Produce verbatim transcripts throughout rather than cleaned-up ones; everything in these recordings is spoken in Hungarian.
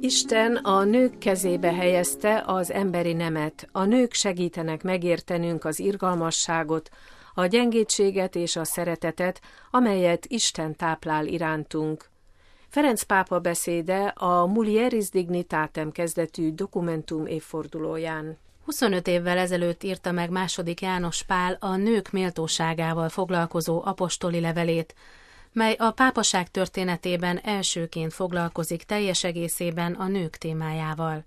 Isten a nők kezébe helyezte az emberi nemet. A nők segítenek megértenünk az irgalmasságot, a gyengétséget és a szeretetet, amelyet Isten táplál irántunk. Ferenc pápa beszéde a Mulieris Dignitatem kezdetű dokumentum évfordulóján. huszonöt évvel ezelőtt írta meg második János Pál a nők méltóságával foglalkozó apostoli levelét, mely a pápaság történetében elsőként foglalkozik teljes egészében a nők témájával.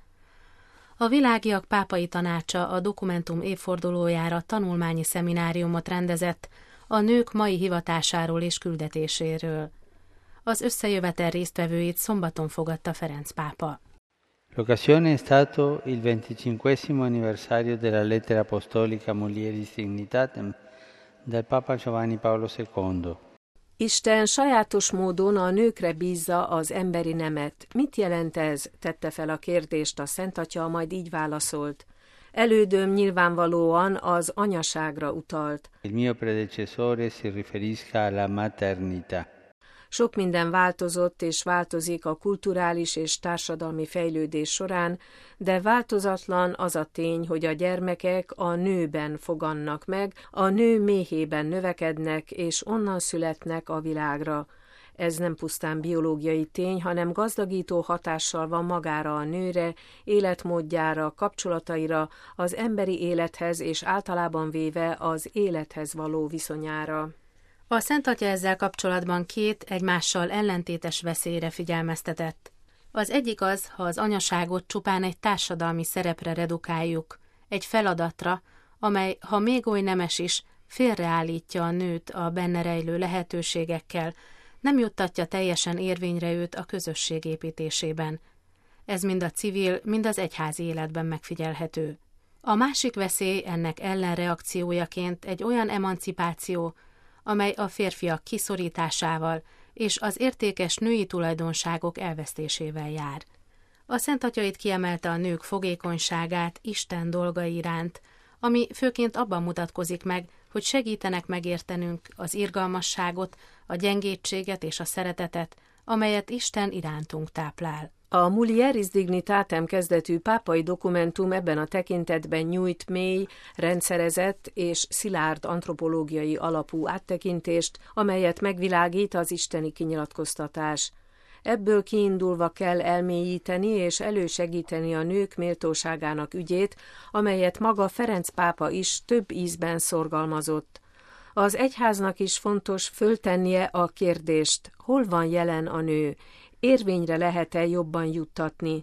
A Világiak Pápai Tanácsa a dokumentum évfordulójára tanulmányi szemináriumot rendezett a nők mai hivatásáról és küldetéséről. Az összejövetel résztvevőit szombaton fogadta Ferenc pápa. L'occasione è stato il venticinquesimo anniversario della lettera apostolica Mulieris Dignitatem del Papa Giovanni Paolo secondo. Isten sajátos módon a nőkre bízza az emberi nemet. Mit jelent ez? Tette fel a kérdést a Szent Atya, majd így válaszolt. Elődöm nyilvánvalóan az anyaságra utalt. Il mio predecessore si riferisca alla maternità. Sok minden változott és változik a kulturális és társadalmi fejlődés során, de változatlan az a tény, hogy a gyermekek a nőben fogannak meg, a nő méhében növekednek és onnan születnek a világra. Ez nem pusztán biológiai tény, hanem gazdagító hatással van magára a nőre, életmódjára, kapcsolataira, az emberi élethez és általában véve az élethez való viszonyára. A Szent Atya ezzel kapcsolatban két egymással ellentétes veszélyre figyelmeztetett. Az egyik az, ha az anyaságot csupán egy társadalmi szerepre redukáljuk, egy feladatra, amely, ha még oly nemes is, félreállítja a nőt a benne rejlő lehetőségekkel, nem juttatja teljesen érvényre őt a közösség építésében. Ez mind a civil, mind az egyházi életben megfigyelhető. A másik veszély ennek ellenreakciójaként egy olyan emancipáció, amely a férfiak kiszorításával és az értékes női tulajdonságok elvesztésével jár. A Szent Atya itt kiemelte a nők fogékonyságát Isten dolgai iránt, ami főként abban mutatkozik meg, hogy segítenek megértenünk az irgalmasságot, a gyengétséget és a szeretetet, amelyet Isten irántunk táplál. A Mulieris Dignitatem kezdetű pápai dokumentum ebben a tekintetben nyújt mély, rendszerezett és szilárd antropológiai alapú áttekintést, amelyet megvilágít az isteni kinyilatkoztatás. Ebből kiindulva kell elmélyíteni és elősegíteni a nők méltóságának ügyét, amelyet maga Ferenc pápa is több ízben szorgalmazott. Az egyháznak is fontos föltennie a kérdést, hol van jelen a nő, érvényre lehet-e jobban juttatni.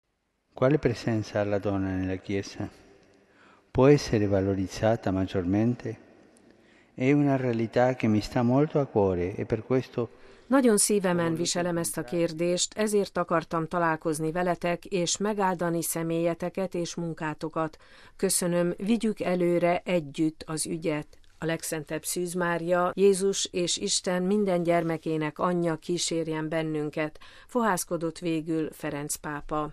Quale presenza ha la donna nella Chiesa? Può essere valorizzata maggiormente? È una realtà che mi sta molto a cuore e per questo Nagyon szívemen viselem ezt a kérdést, ezért akartam találkozni veletek és megáldani személyeteket és munkátokat. Köszönöm, vigyük előre együtt az ügyet. A legszentebb Szűz Mária, Jézus és Isten minden gyermekének anyja kísérjen bennünket, fohászkodott végül Ferenc pápa.